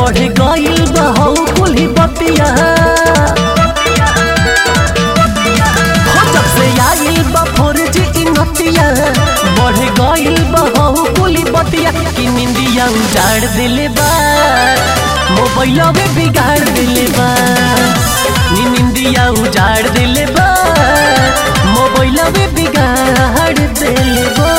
बढ़ गइल बहू कुली बतिया जब से आइल बा 4G नतिया बढ़ गइल बहू कुली बतिया कि निंदिया उजाड़ दिले बा मोबाइल में बिगाड़ दिले बा निंदिया उजाड़ दिले बा मोबाइल में बिगाड़ दिले बा।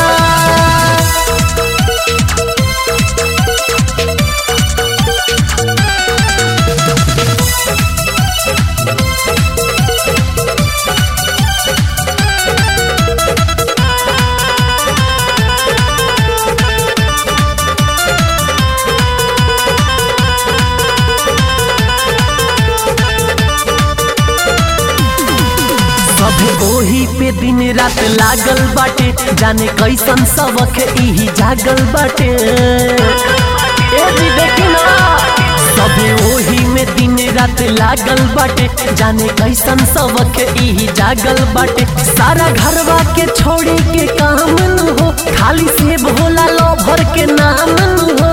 ओही पे दिन रात लागल बाटे जाने कैसन सबक इही जागल बाटे ए जी देखी ना सबे ओही में दिन रात लागल बाटे जाने कैसन सबक इही जागल बाटे सारा घरवा के छोड़ी के काम न हो खाली से भोला लोभर के नाम न हो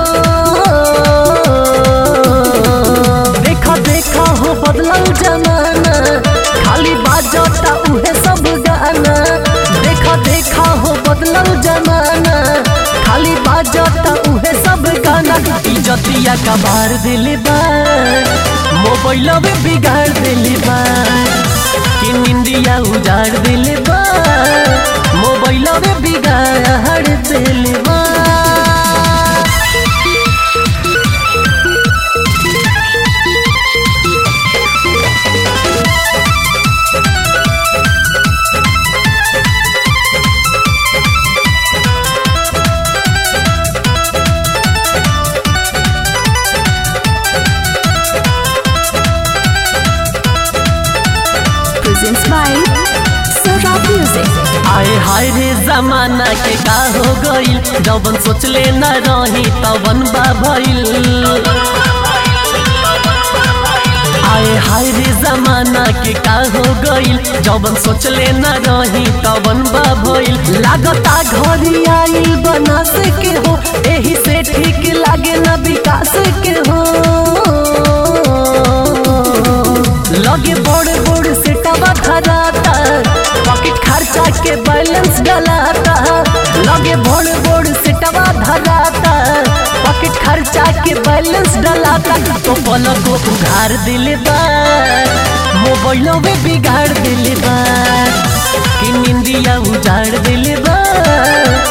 देखा देखा हो बदलल जमाना खाली बाजता उहे सब गाना देखा देखा हो बदलल जमाना खाली बाजता उहे सब गाना इज्जतिया कबार दिले बा मोबाइल में बिगाड़ दिले बा कि निंदिया उजाड़ दिले बा मोबाइल में बिगाड़ दिले बा। आए हाय रे जमाना के का हो गइल जवन सोचले न रही तवन बा भइल आए हाय रे जमाना के का हो गइल जवन सोचले न रही तवन बा भइल लागता घरी आइल बनास के हो एही से ठीक लागे न विकास के हो लगे बड़ बड़ से टबा धराता पॉकेट खर्चा के बैलेंस डलाता लगे बड़ बड़ से टबा धराता पॉकेट खर्चा के बैलेंस डलाता तो पलक को उघार दिले बा मोबाइल में बिगाड़ दिले बा कि निंदिया उजाड़ दिले बा